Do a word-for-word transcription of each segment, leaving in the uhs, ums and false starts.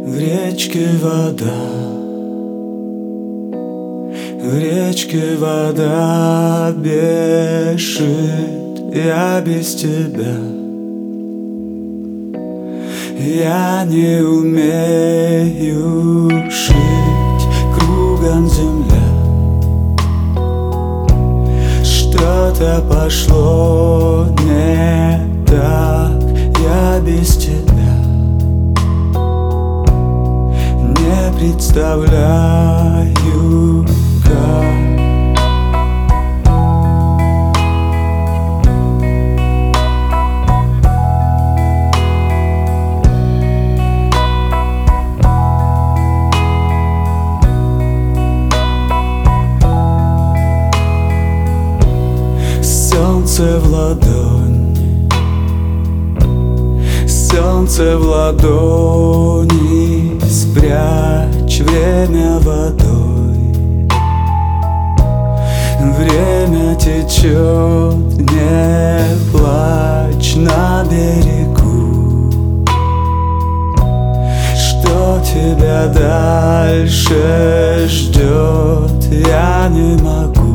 В речке вода, в речке вода бежит, я без тебя. Я не умею жить, кругом земля. Что-то пошло не так, я без тебя. Не представляю, как. Солнце в ладони, солнце в ладони, спрячь время водой. Время течет, не плачь на берегу. Что тебя дальше ждет, я не могу.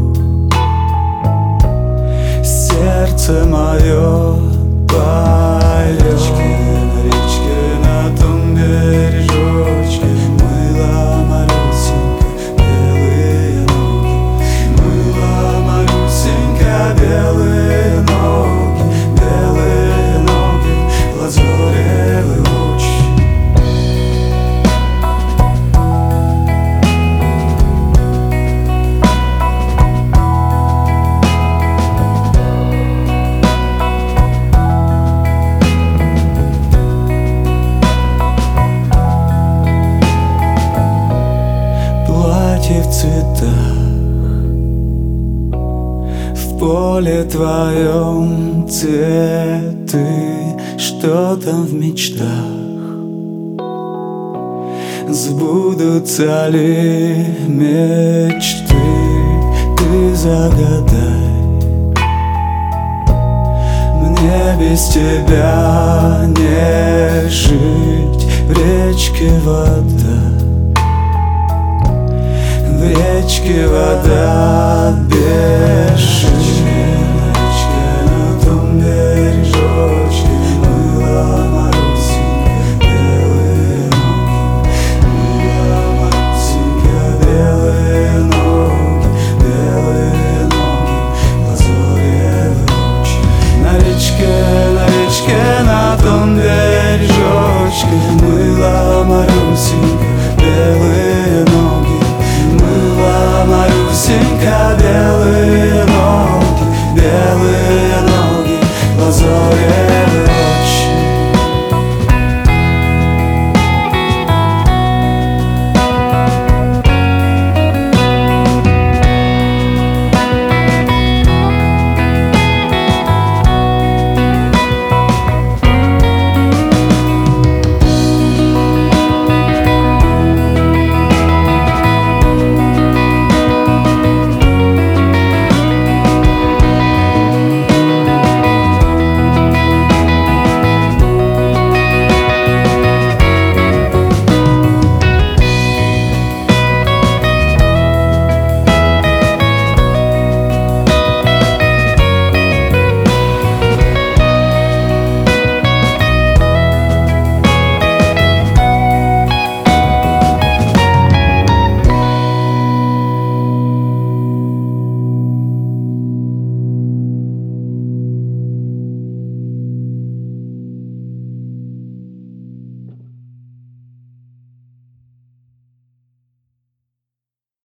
Сердце мое поет. На речке, на том бережочке мыла Марусенька белые ноги. Мыла Марусенька белые ноги, белые ноги, лазоревые очи. В цветах, в поле твоем цветы, что там в мечтах? Сбудутся ли мечты, ты загадай. Мне без тебя не жить, в речке вода. В речке вода бежит. На речке, на том бережочке мыла Марусенька белые ноги. Мыла Марусенька белые ноги, белые ноги, лазоревые очи. На речке, на речке, на том бережочке